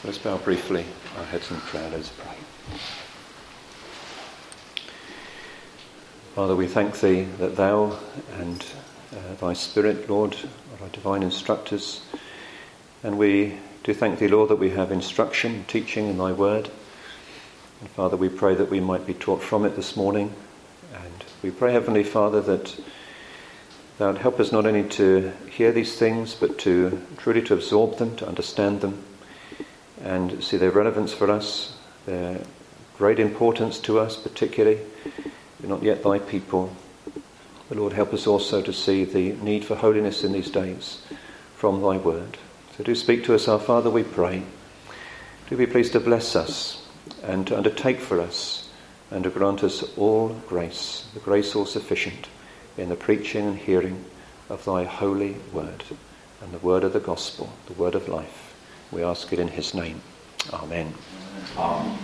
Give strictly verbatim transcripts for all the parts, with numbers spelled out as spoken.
Let's bow briefly our heads in prayer. Let's pray. Father, we thank thee that thou and uh, thy Spirit, Lord, are our divine instructors. And we do thank thee, Lord, that we have instruction, teaching in thy word. And Father, we pray that we might be taught from it this morning. And we pray, Heavenly Father, that thou would help us not only to hear these things, but to truly to absorb them, to understand them, and see their relevance for us, their great importance to us particularly. We're not yet thy people. But Lord, help us also to see the need for holiness in these days from thy word. So do speak to us, our Father, we pray. Do be pleased to bless us and to undertake for us and to grant us all grace, the grace all sufficient in the preaching and hearing of thy holy word and the word of the gospel, the word of life. We ask it in his name. Amen. Amen.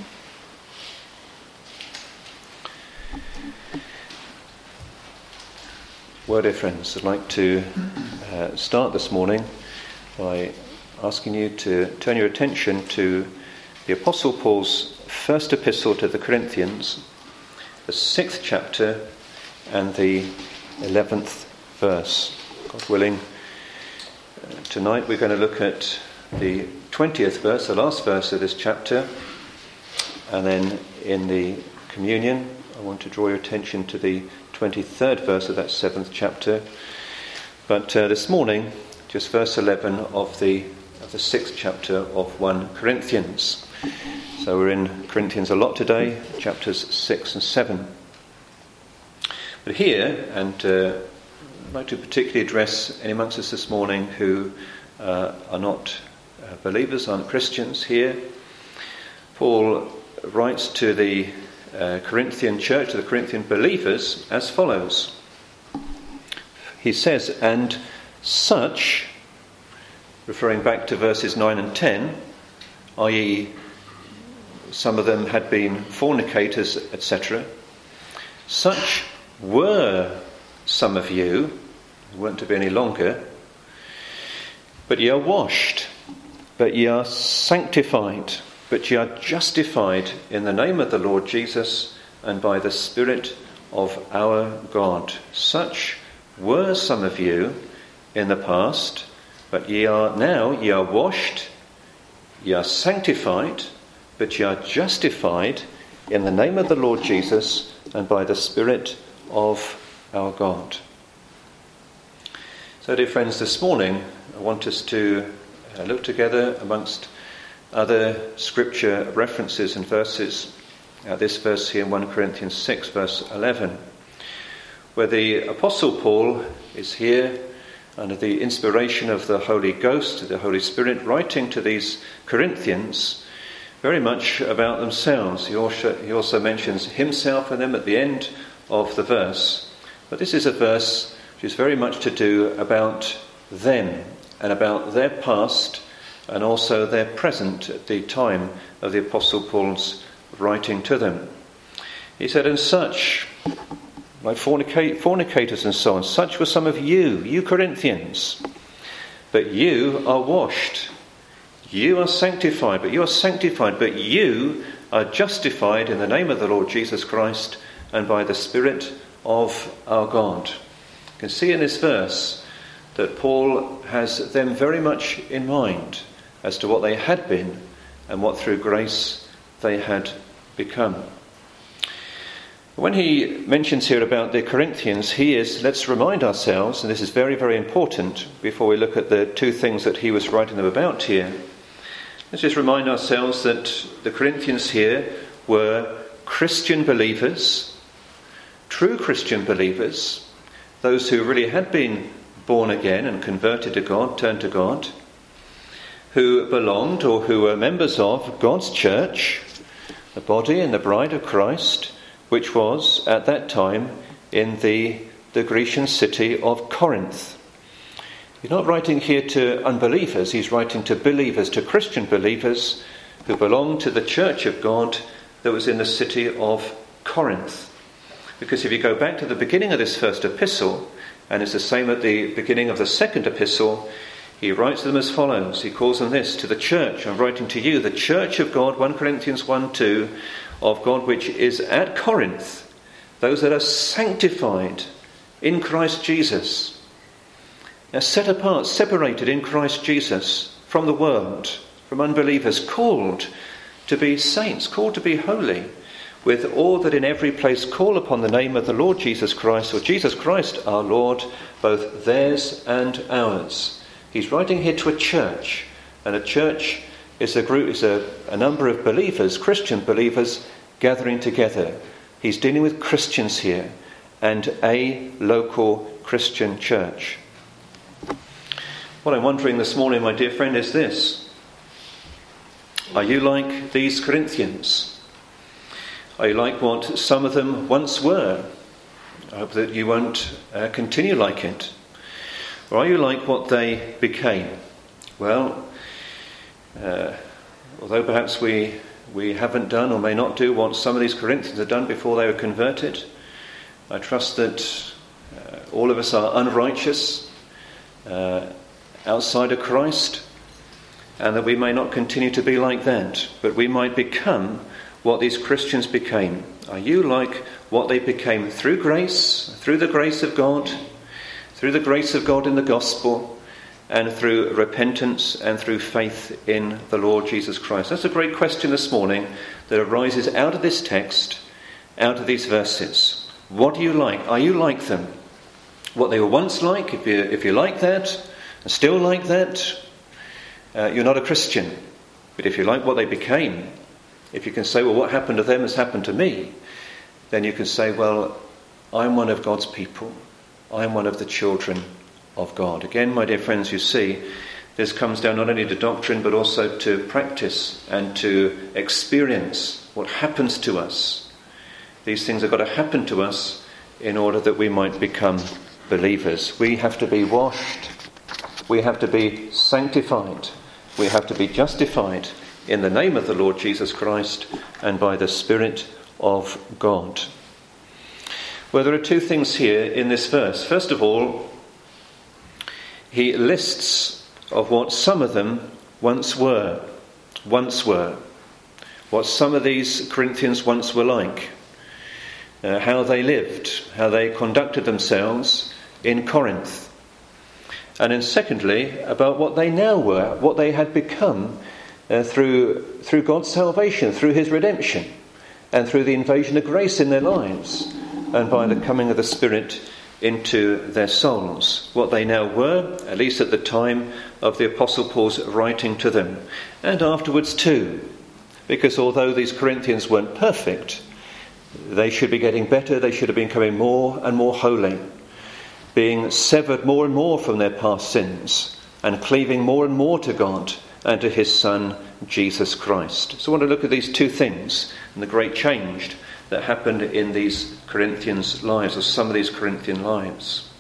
Well, dear friends, I'd like to uh, start this morning by asking you to turn your attention to the Apostle Paul's first epistle to the Corinthians, the sixth chapter and the eleventh verse. God willing, uh, tonight we're going to look at the twentieth verse, the last verse of this chapter, and then in the communion I want to draw your attention to the twenty-third verse of that seventh chapter. But uh, this morning, just verse eleven of the of the sixth chapter of First Corinthians. So we're in Corinthians a lot today, chapters six and seven. But here, and uh, I'd like to particularly address any amongst us this morning who uh, are not uh, believers, aren't Christians here. Paul writes to the uh, Corinthian church, to the Corinthian believers, as follows. He says, and such, referring back to verses nine and ten, that is some of them had been fornicators, et cetera. Such were some of you, weren't to be any longer, but ye are washed, but ye are sanctified, but ye are justified in the name of the Lord Jesus and by the Spirit of our God. Such were some of you in the past, but ye are now, ye are washed, ye are sanctified, but ye are justified in the name of the Lord Jesus and by the Spirit of our God. So, dear friends, this morning I want us to uh, look together amongst other scripture references and verses. Uh, this verse here in First Corinthians six, verse eleven, where the Apostle Paul is here under the inspiration of the Holy Ghost, the Holy Spirit, writing to these Corinthians very much about themselves. He also, he also mentions himself and them at the end of the verse. But this is a verse which is very much to do about them and about their past and also their present at the time of the Apostle Paul's writing to them. He said, and such, like fornicate, fornicators and so on, such were some of you, you Corinthians, but you are washed. You are sanctified, but you are sanctified, but you are justified in the name of the Lord Jesus Christ and by the Spirit of our God. You can see in this verse that Paul has them very much in mind as to what they had been and what through grace they had become. When he mentions here about the Corinthians, he is, let's remind ourselves, and this is very, very important before we look at the two things that he was writing them about here. Let's just remind ourselves that the Corinthians here were Christian believers, true Christian believers, those who really had been born again and converted to God, turned to God, who belonged or who were members of God's church, the body and the bride of Christ, which was at that time in the, the Grecian city of Corinth. He's not writing here to unbelievers, he's writing to believers, to Christian believers who belonged to the church of God that was in the city of Corinth. Because if you go back to the beginning of this first epistle, and it's the same at the beginning of the second epistle, he writes to them as follows. He calls them this: to the church, I'm writing to you, the church of God, First Corinthians one two, of God which is at Corinth, those that are sanctified in Christ Jesus, are set apart, separated in Christ Jesus from the world, from unbelievers, called to be saints, called to be holy, with all that in every place call upon the name of the Lord Jesus Christ, or Jesus Christ our Lord, both theirs and ours. He's writing here to a church, and a church is a group, is a, a number of believers, Christian believers, gathering together. He's dealing with Christians here, and a local Christian church. What I'm wondering this morning, my dear friend, is this: are you like these Corinthians? Are you like what some of them once were? I hope that you won't uh, continue like it. Or are you like what they became? Well, uh, although perhaps we we haven't done or may not do what some of these Corinthians had done before they were converted, I trust that uh, all of us are unrighteous uh, outside of Christ, and that we may not continue to be like that, but we might become what these Christians became. Are you like what they became through grace, through the grace of God, through the grace of God in the gospel, and through repentance and through faith in the Lord Jesus Christ? That's a great question this morning that arises out of this text, out of these verses. What do you like? Are you like them? What they were once like, if you if you like that, and still like that, uh, you're not a Christian. But if you like what they became, if you can say, well, what happened to them has happened to me, then you can say, well, I'm one of God's people. I'm one of the children of God. Again, my dear friends, you see, this comes down not only to doctrine, but also to practice and to experience what happens to us. These things have got to happen to us in order that we might become believers. We have to be washed. We have to be sanctified. We have to be justified in the name of the Lord Jesus Christ and by the Spirit of God. Well, there are two things here in this verse. First of all, he lists of what some of them once were. Once were. What some of these Corinthians once were like. Uh, how they lived. How they conducted themselves in Corinth. And then secondly, about what they now were. What they had become uh, through, through God's salvation, through his redemption, and through the invasion of grace in their lives, and by the coming of the Spirit into their souls. What they now were, at least at the time of the Apostle Paul's writing to them, and afterwards too, because although these Corinthians weren't perfect, they should be getting better. They should have been becoming more and more holy, being severed more and more from their past sins, and cleaving more and more to God and to his Son, Jesus Christ. So I want to look at these two things and the great change that happened in these Corinthians' lives, or some of these Corinthian lives.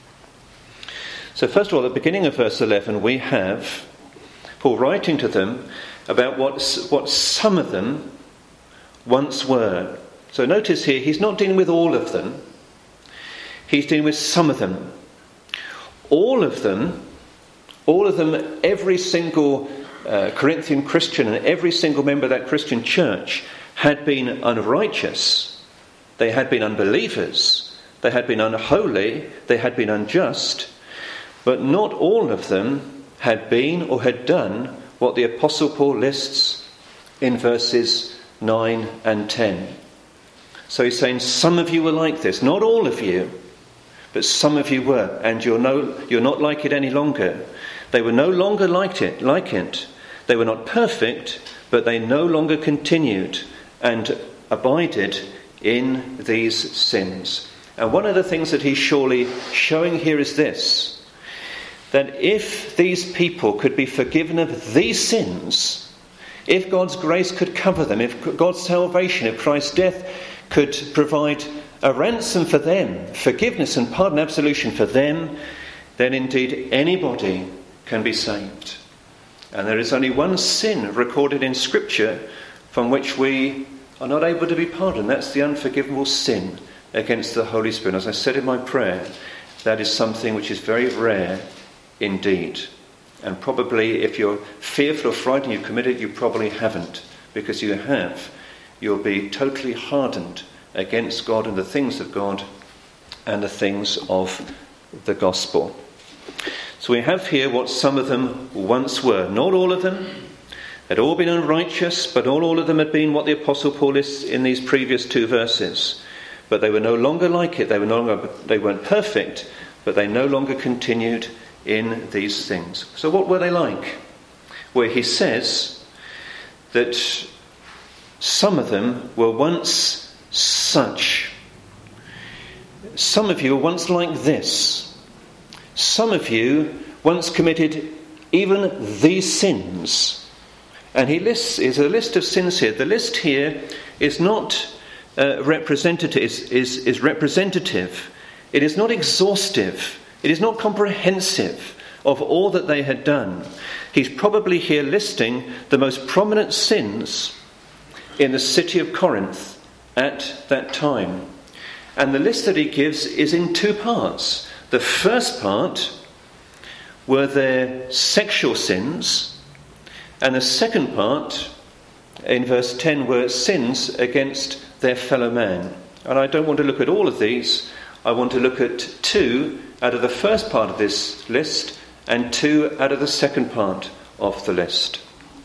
So first of all, at the beginning of verse eleven, we have Paul writing to them about what, what some of them once were. So notice here, he's not dealing with all of them. He's dealing with some of them. All of them, all of them, every single uh, Corinthian Christian and every single member of that Christian church had been unrighteous. They had been unbelievers. They had been unholy. They had been unjust. But not all of them had been or had done what the Apostle Paul lists in verses nine and ten. So he's saying some of you were like this. Not all of you, but some of you were. And you're, no, you're not like it any longer. They were no longer like it, like it. They were not perfect, but they no longer continued and abided in these sins. And one of the things that he's surely showing here is this, that if these people could be forgiven of these sins, if God's grace could cover them, if God's salvation, if Christ's death could provide a ransom for them, forgiveness and pardon, absolution for them, then indeed anybody can be saved. And there is only one sin recorded in Scripture from which we are not able to be pardoned. That's the unforgivable sin against the Holy Spirit. As I said in my prayer, that is something which is very rare indeed. And probably if you're fearful or frightened you've committed, you probably haven't. Because you have, you'll be totally hardened against God and the things of God and the things of the gospel. So we have here what some of them once were. Not all of them had all been unrighteous, but not all of them had been what the Apostle Paul lists in these previous two verses. But they were no longer like it. They were no longer, they weren't perfect, but they no longer continued in these things. So what were they like? Where he says that some of them were once such. Some of you were once like this. Some of you once committed even these sins. And he lists, is a list of sins here. The list here is not uh, representative, is, is, is representative. It is not exhaustive. It is not comprehensive of all that they had done. He's probably here listing the most prominent sins in the city of Corinth at that time. And the list that he gives is in two parts. The first part were their sexual sins, and the second part, in verse ten, were sins against their fellow man. And I don't want to look at all of these. I want to look at two out of the first part of this list and two out of the second part of the list.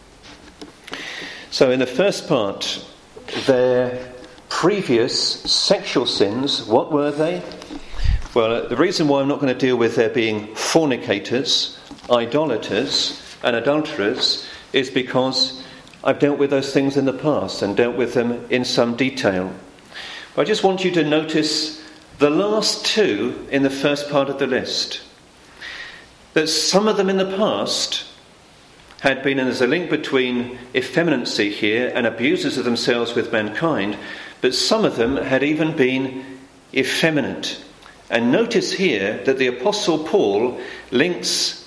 So in the first part, their previous sexual sins, what were they? Well, the reason why I'm not going to deal with their being fornicators, idolaters and adulterers is because I've dealt with those things in the past and dealt with them in some detail. But I just want you to notice the last two in the first part of the list. That some of them in the past had been, and there's a link between effeminacy here and abuses of themselves with mankind, but some of them had even been effeminate. And notice here that the Apostle Paul links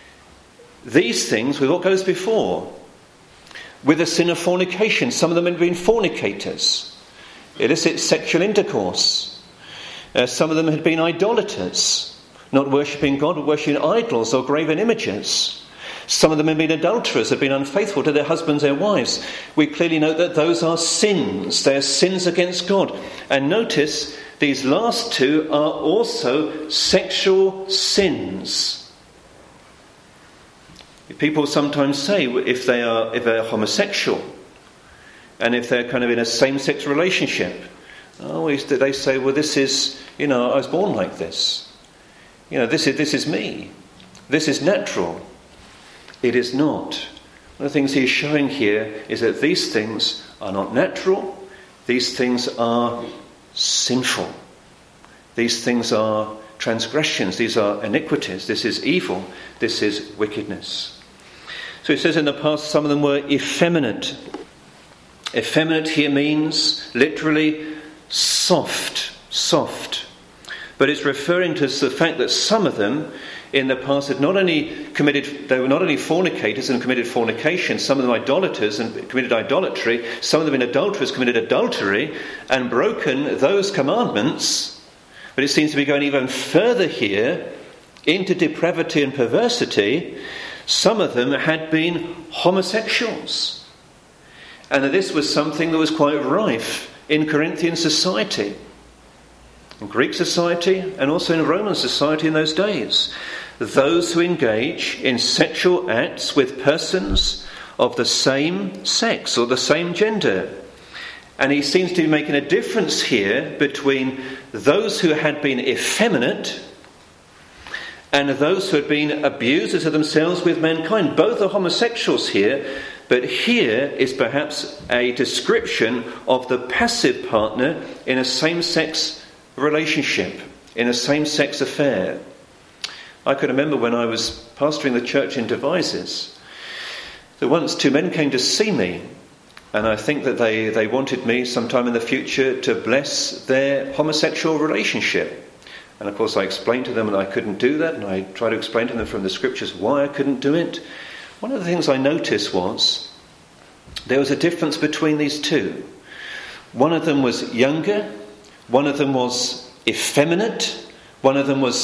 these things with what goes before. With the sin of fornication, some of them had been fornicators. Illicit sexual intercourse. Uh, some of them had been idolaters, not worshipping God, but worshipping idols or graven images. Some of them had been adulterers, had been unfaithful to their husbands, their wives. We clearly note that those are sins. They are sins against God. And notice these last two are also sexual sins. People sometimes say if they are if they're homosexual and if they're kind of in a same-sex relationship, oh, they say, well, this is, you know, I was born like this. You know, this is this is me. This is natural. It is not. One of the things he's showing here is that these things are not natural. These things are sinful. These things are transgressions. These are iniquities. This is evil. This is wickedness. So it says in the past some of them were effeminate. Effeminate here means literally soft, soft. But it's referring to the fact that some of them in the past had not only committed, they were not only fornicators and committed fornication, some of them idolaters and committed idolatry, some of them in adulterers committed adultery and broken those commandments. But it seems to be going even further here into depravity and perversity. Some of them had been homosexuals. And that this was something that was quite rife in Corinthian society, in Greek society and also in Roman society in those days. Those who engage in sexual acts with persons of the same sex or the same gender. And he seems to be making a difference here between those who had been effeminate and those who had been abusers of themselves with mankind. Both are homosexuals here, but here is perhaps a description of the passive partner in a same-sex relationship, in a same-sex affair. I can remember when I was pastoring the church in Devizes, that once two men came to see me, and I think that they, they wanted me sometime in the future to bless their homosexual relationship. And of course I explained to them that I couldn't do that, and I tried to explain to them from the scriptures why I couldn't do it. One of the things I noticed was there was a difference between these two. One of them was younger, one of them was effeminate, one of them was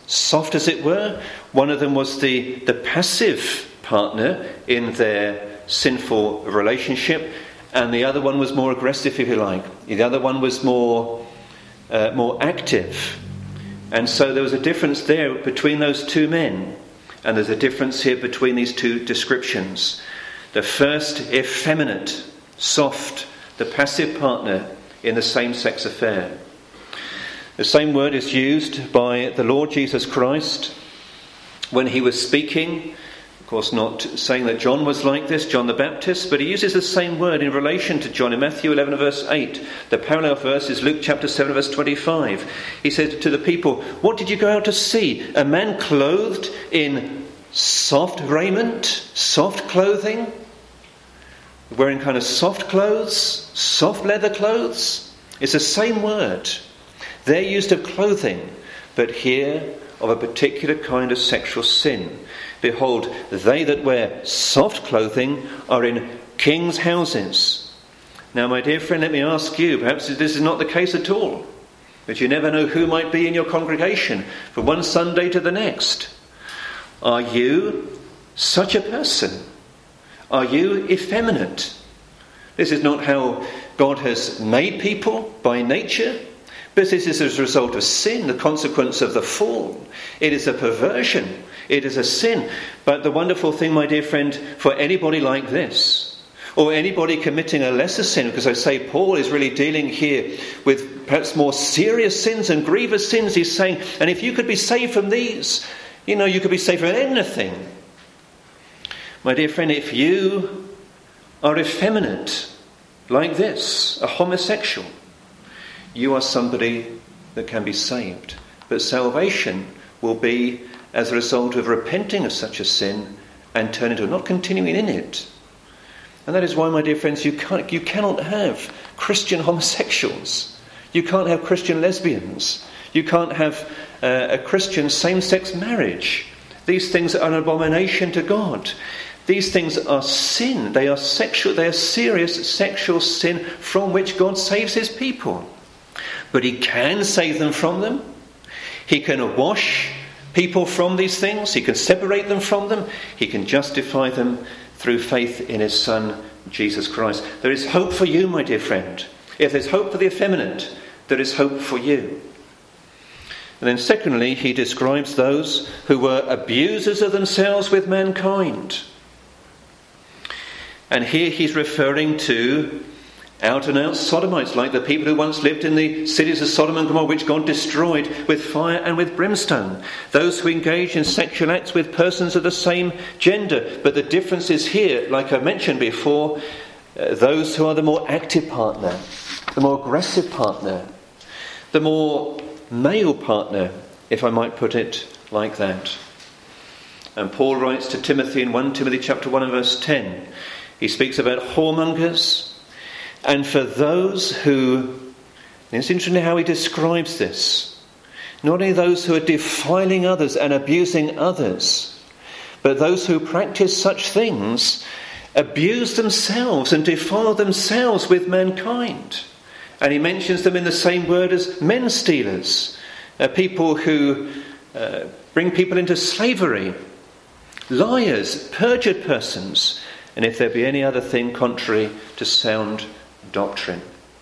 soft as it were. One of them was the, the passive partner in their sinful relationship, and the other one was more aggressive, if you like. The other one was more, uh, more active. And so there was a difference there between those two men. And there's a difference here between these two descriptions. The first, effeminate, soft, the passive partner in the same-sex affair. The same word is used by the Lord Jesus Christ when he was speaking. Of course, not saying that John was like this, John the Baptist, but he uses the same word in relation to John in Matthew eleven verse eight. The parallel verse is Luke chapter seven verse twenty-five. He said to the people, "What did you go out to see? A man clothed in soft raiment, soft clothing, wearing kind of soft clothes, soft leather clothes?" It's the same word. They're used of clothing, but here of a particular kind of sexual sin. Behold, they that wear soft clothing are in kings' houses. Now, my dear friend, let me ask you, perhaps this is not the case at all, but you never know who might be in your congregation from one Sunday to the next. Are you such a person? Are you effeminate? This is not how God has made people by nature, but this is as a result of sin, the consequence of the fall. It is a perversion. It is a sin. But the wonderful thing, my dear friend, for anybody like this, or anybody committing a lesser sin, because I say Paul is really dealing here with perhaps more serious sins and grievous sins. He's saying, and if you could be saved from these, you know, you could be saved from anything. My dear friend, if you are effeminate like this, a homosexual, you are somebody that can be saved. But salvation will be as a result of repenting of such a sin and turning to it, not continuing in it. And that is why, my dear friends, you can't, you cannot have Christian homosexuals. You can't have Christian lesbians. You can't have uh, a Christian same-sex marriage. These things are an abomination to God. These things are sin. They are sexual. They are serious sexual sin from which God saves his people. But he can save them from them. He can wash people from these things. He can separate them from them. He can justify them through faith in his Son, Jesus Christ. There is hope for you, my dear friend. If there's hope for the effeminate, there is hope for you. And then secondly, he describes those who were abusers of themselves with mankind. And here he's referring to out-and-out sodomites, like the people who once lived in the cities of Sodom and Gomorrah, which God destroyed with fire and with brimstone. Those who engage in sexual acts with persons of the same gender. But the difference is here, like I mentioned before, uh, those who are the more active partner, the more aggressive partner, the more male partner, if I might put it like that. And Paul writes to Timothy in First Timothy chapter one and verse ten. He speaks about whoremongers. And for those who, and it's interesting how he describes this, not only those who are defiling others and abusing others, but those who practice such things abuse themselves and defile themselves with mankind. And he mentions them in the same word as men stealers, uh, people who uh, bring people into slavery, liars, perjured persons, and if there be any other thing contrary to sound doctrine.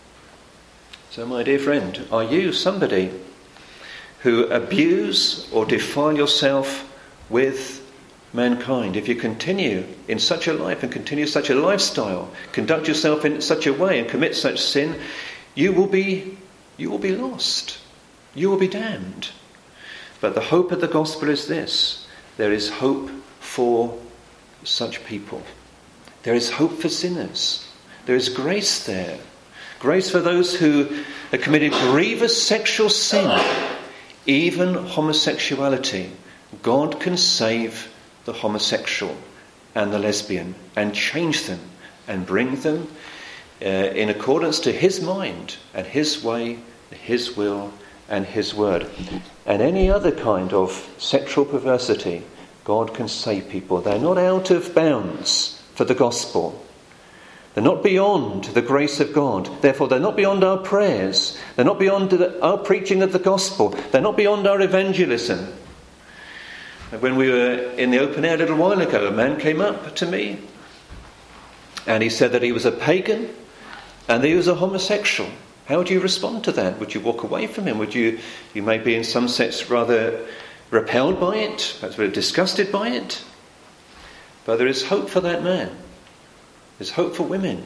So, my dear friend, are you somebody who abuse or defile yourself with mankind? If you continue in such a life and continue such a lifestyle, conduct yourself in such a way and commit such sin, you will be you will be lost. You will be damned. But the hope of the gospel is this: there is hope for such people. There is hope for sinners. There is grace there. Grace for those who have committed grievous sexual sin, even homosexuality. God can save the homosexual and the lesbian and change them and bring them uh, in accordance to his mind and his way, his will and his word. And any other kind of sexual perversity, God can save people. They're not out of bounds for the gospel. They're not beyond the grace of God. Therefore, they're not beyond our prayers. They're not beyond the, our preaching of the gospel. They're not beyond our evangelism. When we were in the open air a little while ago, a man came up to me and he said that he was a pagan and that he was a homosexual. How would you respond to that? Would you walk away from him? Would you, you may be in some sense rather repelled by it, perhaps very disgusted by it? But there is hope for that man. There's hope for women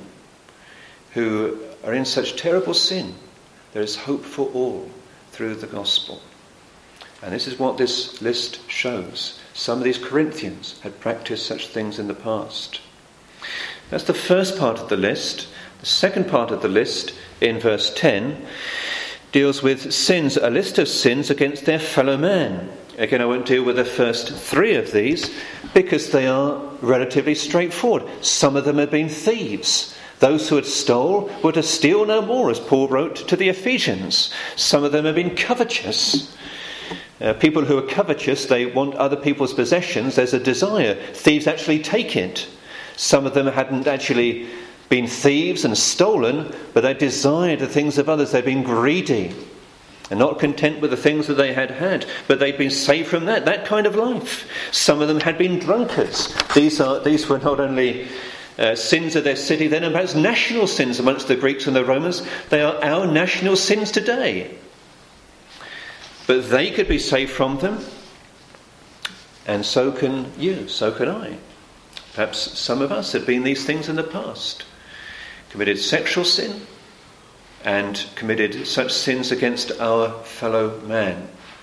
who are in such terrible sin. There is hope for all through the gospel. And this is what this list shows. Some of these Corinthians had practiced such things in the past. That's the first part of the list. The second part of the list, in verse ten, deals with sins, a list of sins against their fellow man. Again, I won't deal with the first three of these because they are relatively straightforward. Some of them have been thieves. Those who had stole were to steal no more, as Paul wrote to the Ephesians. Some of them have been covetous. Uh, people who are covetous, they want other people's possessions. There's a desire. Thieves actually take it. Some of them hadn't actually been thieves and stolen, but they desired the things of others. They'd been greedy and not content with the things that they had had, but they'd been saved from that, that kind of life. Some of them had been drunkards. These are these were not only uh, sins of their city then, and perhaps national sins amongst the Greeks and the Romans. They are our national sins today. But they could be saved from them, and so can you, so can I. Perhaps some of us have been these things in the past. Committed sexual sin and committed such sins against our fellow man.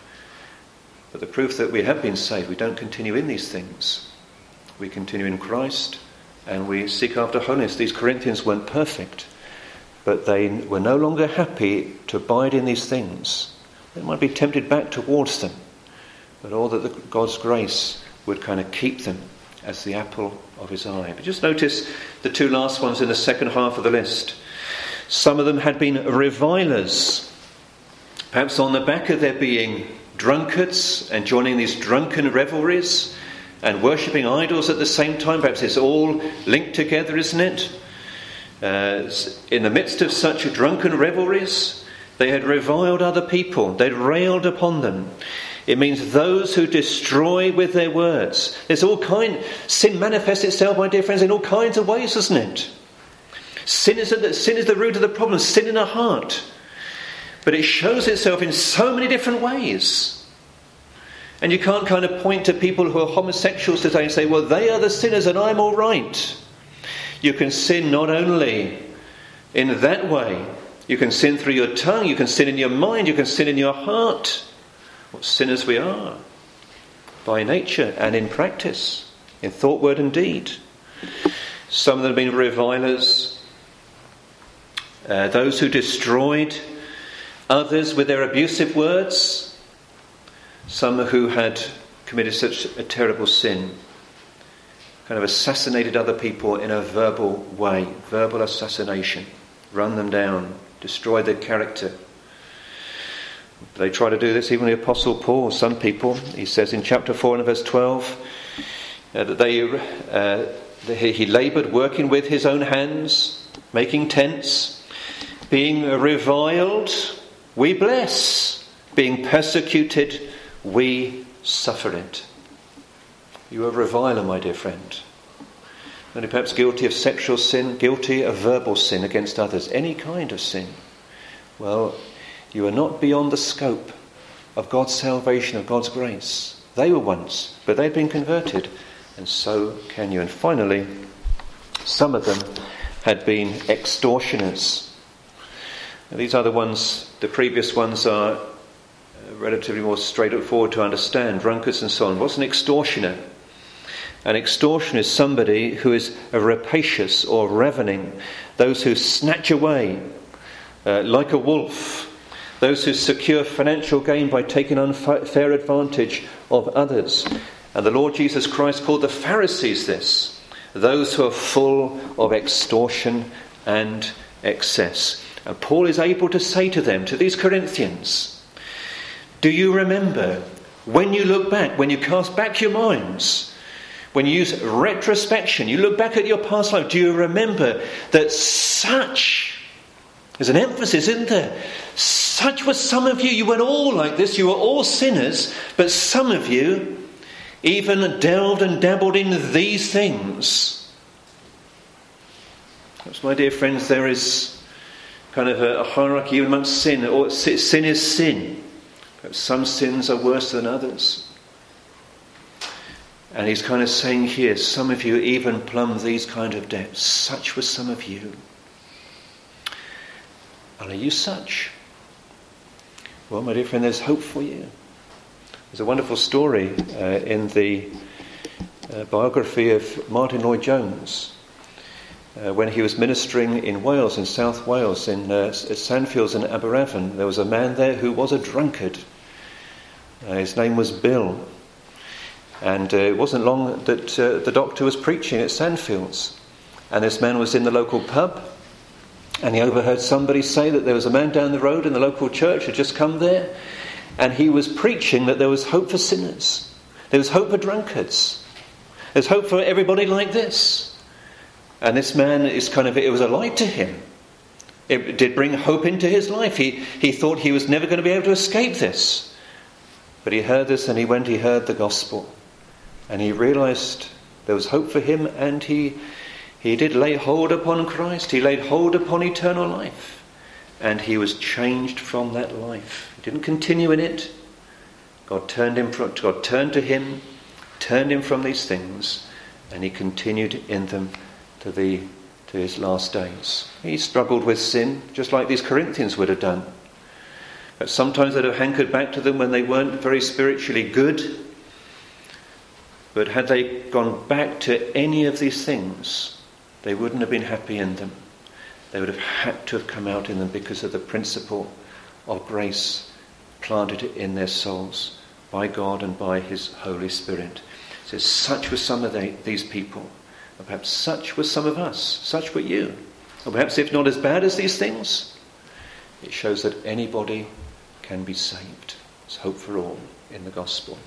But the proof that we have been saved, we don't continue in these things. We continue in Christ and we seek after holiness. These Corinthians weren't perfect, but they were no longer happy to abide in these things. They might be tempted back towards them, but all that the, God's grace would kind of keep them as the apple of his eye. But just notice the two last ones in the second half of the list. Some of them had been revilers. Perhaps on the back of their being drunkards and joining these drunken revelries and worshipping idols at the same time. Perhaps it's all linked together, isn't it? Uh, in the midst of such drunken revelries, they had reviled other people. They'd railed upon them. It means those who destroy with their words. There's all kind. Sin manifests itself, my dear friends, in all kinds of ways, doesn't it? Sin is the, sin is the root of the problem. Sin in our heart, but it shows itself in so many different ways. And you can't kind of point to people who are homosexuals today and say, "Well, they are the sinners, and I'm all right." You can sin not only in that way. You can sin through your tongue. You can sin in your mind. You can sin in your heart. What sinners we are, by nature and in practice, in thought, word and deed. Some of them have been revilers, uh, those who destroyed others with their abusive words, some who had committed such a terrible sin, kind of assassinated other people in a verbal way, verbal assassination, run them down, destroy their character. They try to do this, even the Apostle Paul. Some people, he says in chapter four and verse twelve, uh, that they uh, that he, he laboured working with his own hands, making tents, being reviled, we bless, being persecuted, we suffer it. You are a reviler, my dear friend. Only perhaps guilty of sexual sin, guilty of verbal sin against others, any kind of sin. Well, you are not beyond the scope of God's salvation, of God's grace. They were once, but they've been converted, and so can you. And finally, some of them had been extortioners. Now, these are the ones, the previous ones are relatively more straightforward to understand, drunkards and so on. What's an extortioner? An extortion is somebody who is a rapacious or ravening, those who snatch away uh, like a wolf, those who secure financial gain by taking unfair advantage of others. And the Lord Jesus Christ called the Pharisees this, those who are full of extortion and excess. And Paul is able to say to them, to these Corinthians, do you remember, when you look back, when you cast back your minds, when you use retrospection, you look back at your past life, do you remember that such, there's an emphasis, isn't there? Such were some of you. You weren't all like this. You were all sinners. But some of you, even delved and dabbled in these things. That's, my dear friends, there is kind of a, a hierarchy amongst sin. Or sin is sin. Perhaps some sins are worse than others. And he's kind of saying here, some of you even plumb these kind of depths. Such were some of you. And are you such? Well, my dear friend, there's hope for you. There's a wonderful story uh, in the uh, biography of Martin Lloyd-Jones. Uh, when he was ministering in Wales, in South Wales, in uh, Sandfields and Aberavon, there was a man there who was a drunkard. Uh, his name was Bill. And uh, it wasn't long that uh, the doctor was preaching at Sandfields. And this man was in the local pub. And he overheard somebody say that there was a man down the road in the local church who had just come there. And he was preaching that there was hope for sinners. There was hope for drunkards. There's hope for everybody like this. And this man is kind of, it was a light to him. It did bring hope into his life. He, he thought he was never going to be able to escape this. But he heard this and he went, he heard the gospel. And he realised there was hope for him, and he he did lay hold upon Christ. He laid hold upon eternal life. And he was changed from that life. He didn't continue in it. God turned him from, God turned to him, turned him from these things, and he continued in them to the to his last days. He struggled with sin, just like these Corinthians would have done. But sometimes they'd have hankered back to them when they weren't very spiritually good. But had they gone back to any of these things, they wouldn't have been happy in them. They would have had to have come out in them because of the principle of grace planted in their souls by God and by his Holy Spirit. It says, such were some of they, these people. Or perhaps such were some of us. Such were you. Or perhaps if not as bad as these things, it shows that anybody can be saved. There's hope for all in the gospel.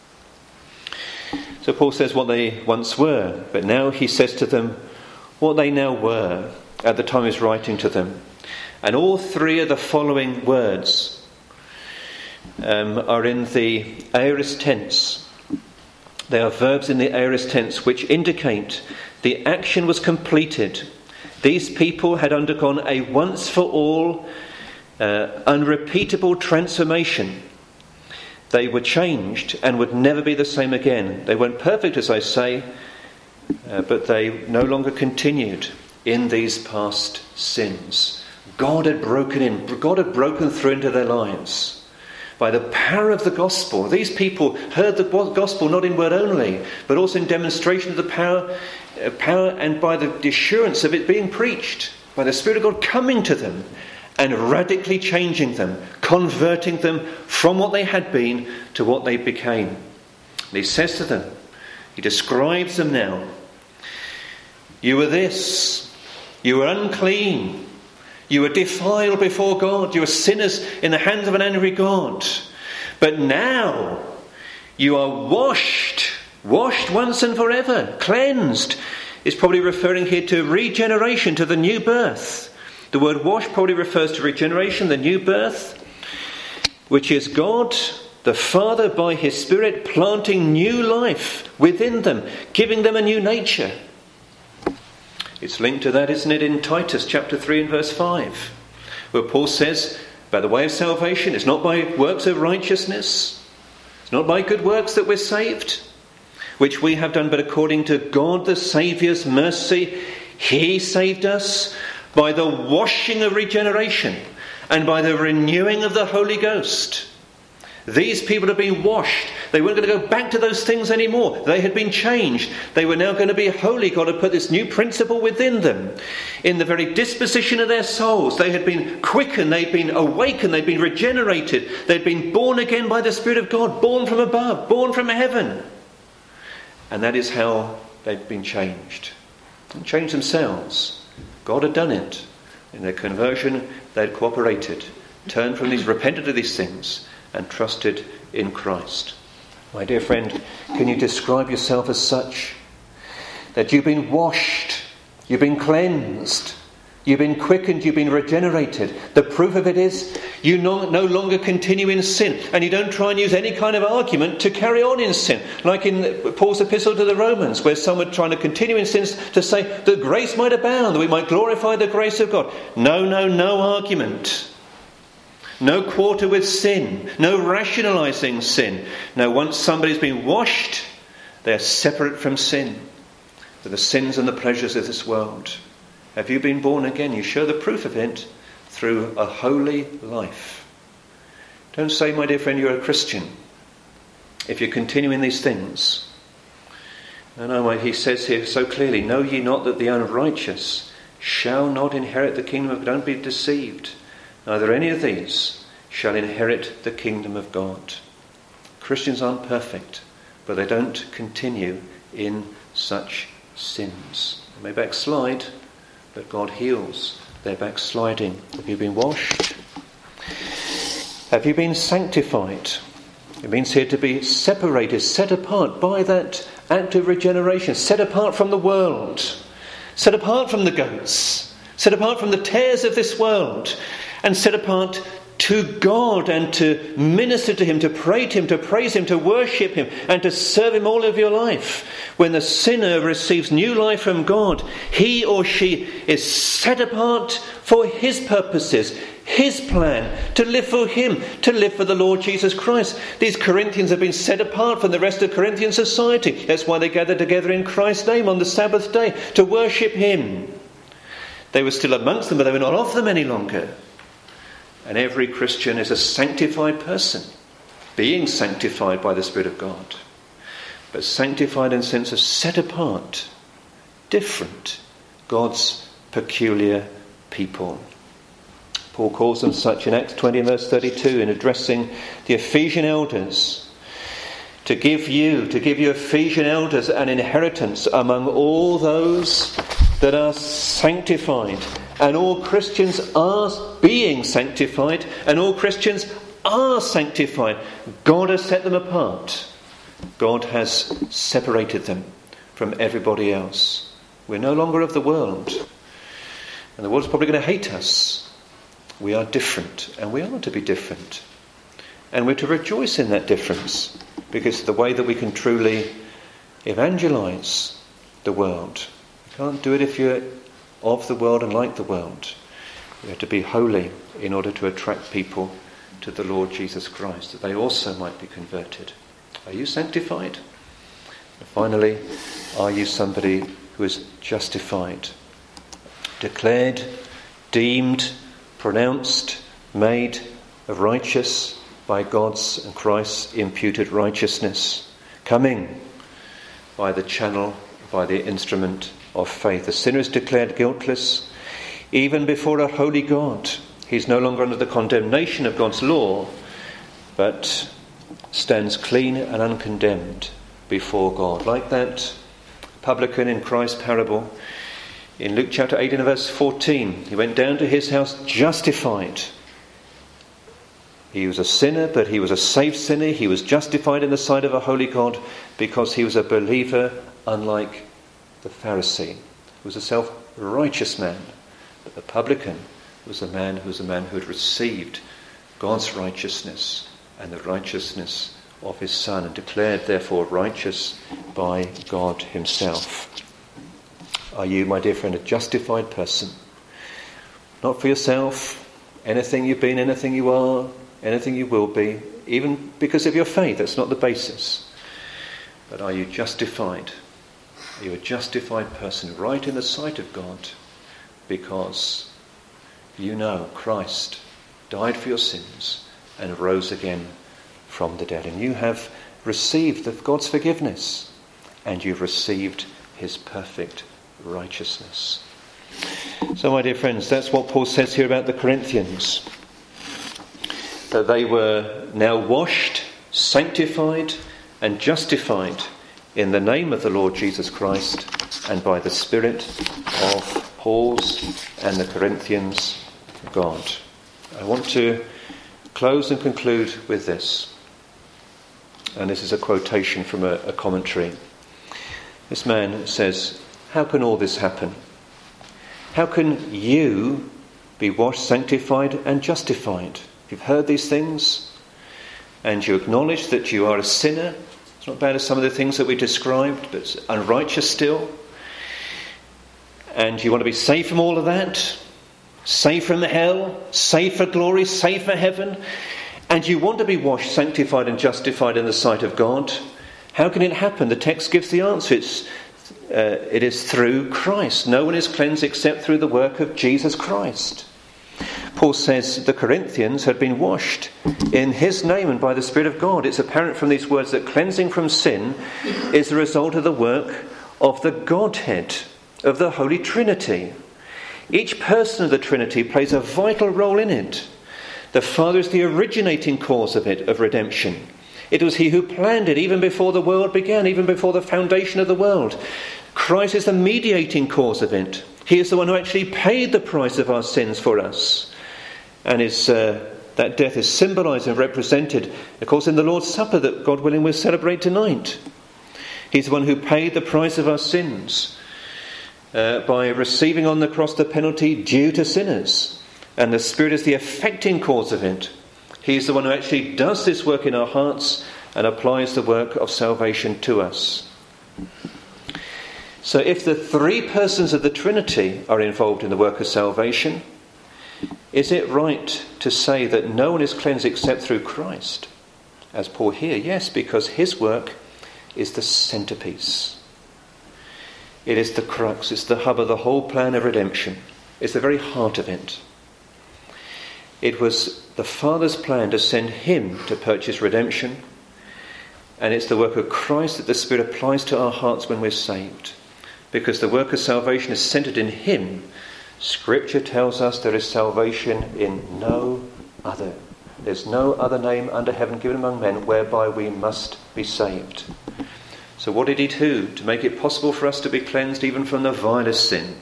So Paul says what they once were, but now he says to them what they now were at the time he's writing to them. And all three of the following words um, are in the aorist tense. They are verbs in the aorist tense which indicate the action was completed. These people had undergone a once for all, uh, unrepeatable transformation. They were changed and would never be the same again. They weren't perfect, as I say, uh, but they no longer continued in these past sins. God had broken in. God had broken through into their lives. By the power of the gospel, these people heard the gospel not in word only, but also in demonstration of the power, uh, power and by the assurance of it being preached, by the Spirit of God coming to them and radically changing them, converting them from what they had been to what they became. And he says to them, he describes them now. You were this, you were unclean, you were defiled before God, you were sinners in the hands of an angry God. But now you are washed, washed once and forever, cleansed. It's probably referring here to regeneration, to the new birth. The word wash probably refers to regeneration, the new birth, which is God, the Father, by his Spirit, planting new life within them, giving them a new nature. It's linked to that, isn't it, in Titus chapter three and verse five, where Paul says, by the way of salvation, it's not by works of righteousness, it's not by good works that we're saved, which we have done, but according to God the Saviour's mercy, he saved us by the washing of regeneration and by the renewing of the Holy Ghost. These people had been washed. They weren't going to go back to those things anymore. They had been changed. They were now going to be holy. God had put this new principle within them. In the very disposition of their souls, they had been quickened. They'd been awakened. They'd been regenerated. They'd been born again by the Spirit of God, born from above, born from heaven. And that is how they'd been changed. And changed themselves. God had done it. In their conversion, they had cooperated, turned from these, repented of these things, and trusted in Christ. My dear friend, can you describe yourself as such? That you've been washed, you've been cleansed, You've been quickened, you've been regenerated. The proof of it is you no, no longer continue in sin, and you don't try and use any kind of argument to carry on in sin. Like in Paul's epistle to the Romans, where some were trying to continue in sins to say that grace might abound, that we might glorify the grace of God. No, no, no argument. No quarter with sin. No rationalising sin. No, once somebody's been washed, they're separate from sin, for the sins and the pleasures of this world. Have you been born again? You show the proof of it through a holy life. Don't say, my dear friend, you're a Christian if you continue in these things. No, no, he says here so clearly, know ye not that the unrighteous shall not inherit the kingdom of God? Don't be deceived. Neither any of these shall inherit the kingdom of God. Christians aren't perfect, but they don't continue in such sins. They may backslide, but God heals their backsliding. Have you been washed? Have you been sanctified? It means here to be separated, set apart by that act of regeneration, set apart from the world, set apart from the goats, set apart from the tares of this world, and set apart to God, and to minister to him, to pray to him, to praise him, to worship him, and to serve him all of your life. When the sinner receives new life from God, he or she is set apart for his purposes, his plan, to live for him, to live for the Lord Jesus Christ. These Corinthians have been set apart from the rest of Corinthian society. That's why they gathered together in Christ's name on the Sabbath day, to worship him. They were still amongst them, but they were not of them any longer. And every Christian is a sanctified person, being sanctified by the Spirit of God. But sanctified in the sense of set apart, different, God's peculiar people. Paul calls them such in Acts twenty and verse thirty-two, in addressing the Ephesian elders, to give you, to give you Ephesian elders an inheritance among all those that are sanctified. And all Christians are being sanctified, and all Christians are sanctified. God has set them apart. God has separated them from everybody else. We're no longer of the world, and the world's probably going to hate us. We are different, and we are to be different. And we're to rejoice in that difference, because it's the way that we can truly evangelise the world. You can't do it if you're of the world and like the world. We have to be holy in order to attract people to the Lord Jesus Christ, that they also might be converted. Are you sanctified? And finally, are you somebody who is justified? Declared, deemed, pronounced, made righteous by God's and Christ's imputed righteousness, coming by the channel, by the instrument of faith. The sinner is declared guiltless even before a holy God. He's no longer under the condemnation of God's law, but stands clean and uncondemned before God. Like that publican in Christ's parable in Luke chapter eighteen and verse fourteen. He went down to his house justified. He was a sinner, but he was a saved sinner. He was justified in the sight of a holy God because he was a believer, unlike the Pharisee, who was a self-righteous man. But the publican was a man who was a man who had received God's righteousness and the righteousness of his Son, and declared therefore righteous by God himself. Are you, my dear friend, a justified person? Not for yourself, anything you've been, anything you are, anything you will be, even because of your faith. That's not the basis. But are you justified? Are you a justified person right in the sight of God because you know Christ died for your sins and rose again from the dead, and you have received the, God's forgiveness, and you've received his perfect righteousness. So, my dear friends, that's what Paul says here about the Corinthians, that they were now washed, sanctified and justified in the name of the Lord Jesus Christ and by the Spirit of Paul's and the Corinthians' God. I want to close and conclude with this. And this is a quotation from a, a commentary. This man says, "How can all this happen? How can you be washed, sanctified and justified? If you've heard these things and you acknowledge that you are a sinner, it's not bad as some of the things that we described, but it's unrighteous still, and you want to be saved from all of that, saved from hell, saved for glory, saved for heaven, and you want to be washed, sanctified and justified in the sight of God, how can it happen? The text gives the answer. It's, uh, it is through Christ. No one is cleansed except through the work of Jesus Christ. Paul says the Corinthians had been washed in his name and by the Spirit of God. It's apparent from these words that cleansing from sin is the result of the work of the Godhead, of the Holy Trinity. Each person of the Trinity plays a vital role in it. The Father is the originating cause of it, of redemption. It was he who planned it even before the world began, even before the foundation of the world. Christ is the mediating cause of it. He is the one who actually paid the price of our sins for us. And is, uh, that death is symbolised and represented, of course, in the Lord's Supper that, God willing, we'll celebrate tonight. He's the one who paid the price of our sins uh, by receiving on the cross the penalty due to sinners. And the Spirit is the effecting cause of it. He's the one who actually does this work in our hearts and applies the work of salvation to us. So if the three persons of the Trinity are involved in the work of salvation, is it right to say that no one is cleansed except through Christ? As Paul here, yes, because his work is the centrepiece. It is the crux, it's the hub of the whole plan of redemption. It's the very heart of it. It was the Father's plan to send him to purchase redemption, and it's the work of Christ that the Spirit applies to our hearts when we're saved. Because the work of salvation is centred in him, Scripture tells us there is salvation in no other. There's no other name under heaven given among men whereby we must be saved. So what did he do to make it possible for us to be cleansed even from the vilest sin?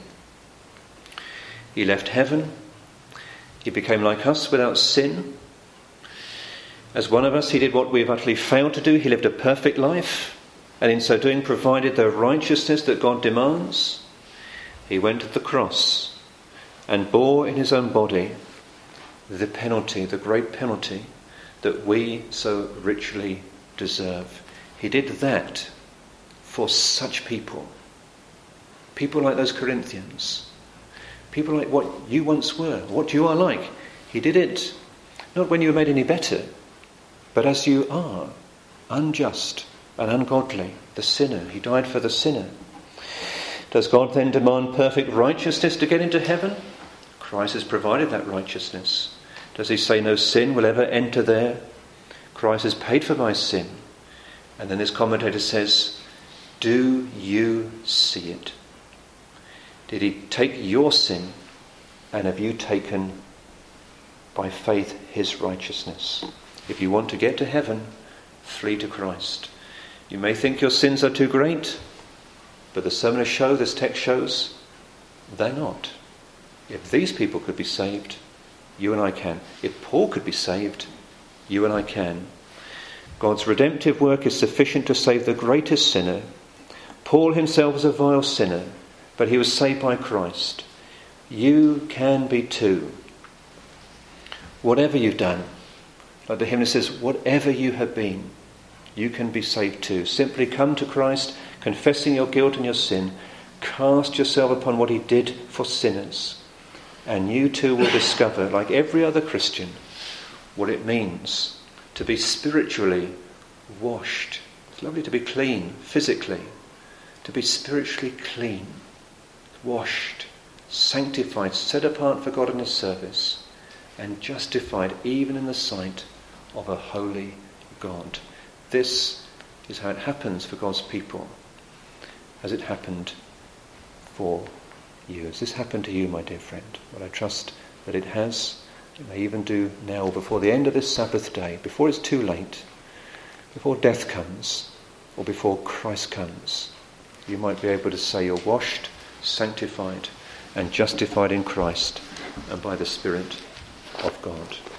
He left heaven. He became like us without sin. As one of us, he did what we have utterly failed to do. He lived a perfect life, and in so doing provided the righteousness that God demands. He went to the cross and bore in his own body the penalty, the great penalty that we so richly deserve. He did that for such people. People like those Corinthians. People like what you once were, what you are like. He did it not when you were made any better, but as you are, unjust and ungodly, the sinner. He died for the sinner. Does God then demand perfect righteousness to get into heaven? Christ has provided that righteousness. Does he say no sin will ever enter there? Christ has paid for my sin. And then this commentator says, do you see it? Did he take your sin, and have you taken by faith his righteousness? If you want to get to heaven, flee to Christ. You may think your sins are too great, but the sermon show, this text shows, they're not. If these people could be saved, you and I can. If Paul could be saved, you and I can. God's redemptive work is sufficient to save the greatest sinner. Paul himself was a vile sinner, but he was saved by Christ. You can be too. Whatever you've done, like the hymn says, whatever you have been, you can be saved too. Simply come to Christ, confessing your guilt and your sin. Cast yourself upon what he did for sinners. And you too will discover, like every other Christian, what it means to be spiritually washed. It's lovely to be clean physically, to be spiritually clean, washed, sanctified, set apart for God and his service, and justified even in the sight of a holy God. This is how it happens for God's people, as it happened for you. Has this happened to you, my dear friend? Well, I trust that it has. It may even do now, before the end of this Sabbath day, before it's too late, before death comes, or before Christ comes. You might be able to say you're washed, sanctified, and justified in Christ and by the Spirit of God.